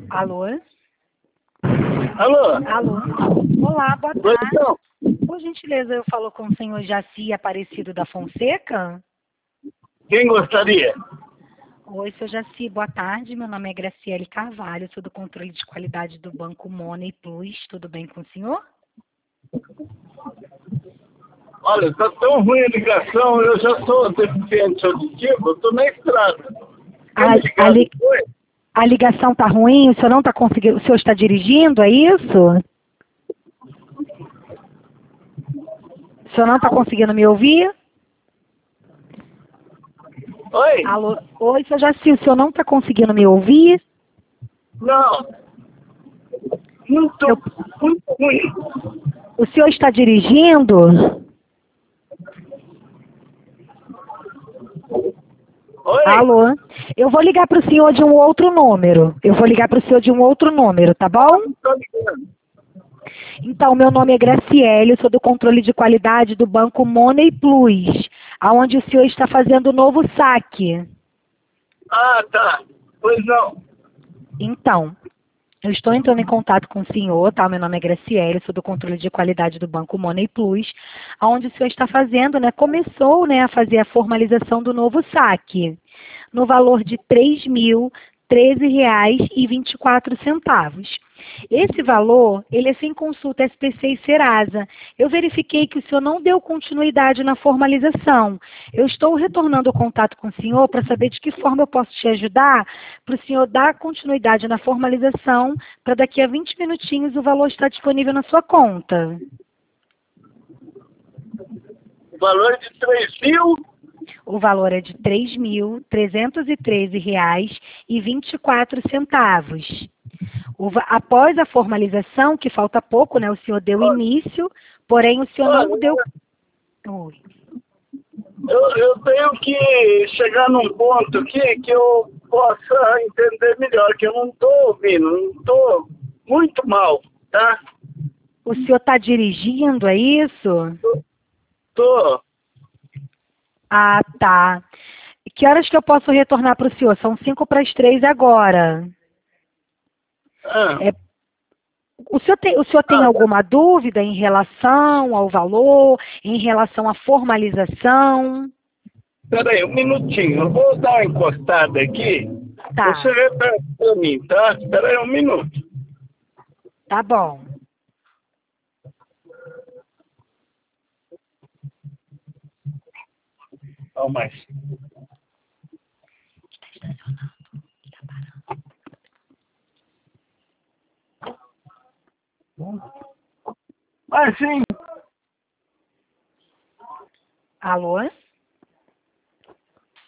Alô? Alô? Alô? Olá, boa Oi, tarde. então. Por gentileza, eu falo com o senhor Jaci Aparecido da Fonseca? Quem gostaria? Oi, senhor Jaci, boa tarde. Meu nome é Graciele Carvalho, sou do controle de qualidade do Banco Money Plus. Tudo bem com o senhor? Olha, está tão ruim a ligação, eu já sou deficiente auditivo, eu estou na estrada. Quer me A, ligar li- depois? a ligação está ruim, o senhor não está conseguindo, o senhor está dirigindo, é isso? O senhor não está conseguindo me ouvir? Oi? Alô? Oi, senhor Jaci, o senhor não está conseguindo me ouvir? Não. Muito, Eu- muito ruim. O senhor está dirigindo? Oi? Alô? Eu vou ligar para o senhor de um outro número. Tá bom? Estou ligando. Então, meu nome é Graciele, eu sou do controle de qualidade do Banco Money Plus, aonde o senhor está fazendo o novo saque. Ah, tá. Pois não. Então, eu estou entrando em contato com o senhor, tá? Meu nome é Graciele, sou do controle de qualidade do Banco Money Plus, aonde o senhor está fazendo, né? Começou, né, a fazer a formalização do novo saque, no valor de R$ 3.013,24. Esse valor, ele é sem consulta SPC e Serasa. Eu verifiquei que o senhor não deu continuidade na formalização. Eu estou retornando o contato com o senhor para saber de que forma eu posso te ajudar para o senhor dar continuidade na formalização, para daqui a 20 minutinhos o valor estar disponível na sua conta. O valor de 3.000. O valor é de R$ 3.313,24. Após a formalização, que falta pouco, né? O senhor deu início, porém o senhor não deu. Olha, Oi. eu tenho que chegar num ponto aqui que eu possa entender melhor, que eu não estou ouvindo, não estou muito mal, tá? O senhor está dirigindo, é isso? Tô. Ah, tá. Que horas que eu posso retornar para o senhor? São 2:55 agora. Ah, É, o senhor tem ah, alguma dúvida em relação ao valor, em relação à formalização? peraí, um minutinho. Eu vou dar uma encostada aqui. Você Tá, repete para mim, tá? Espera aí um minuto. tá bom. Não mais. Mas sim. Alô?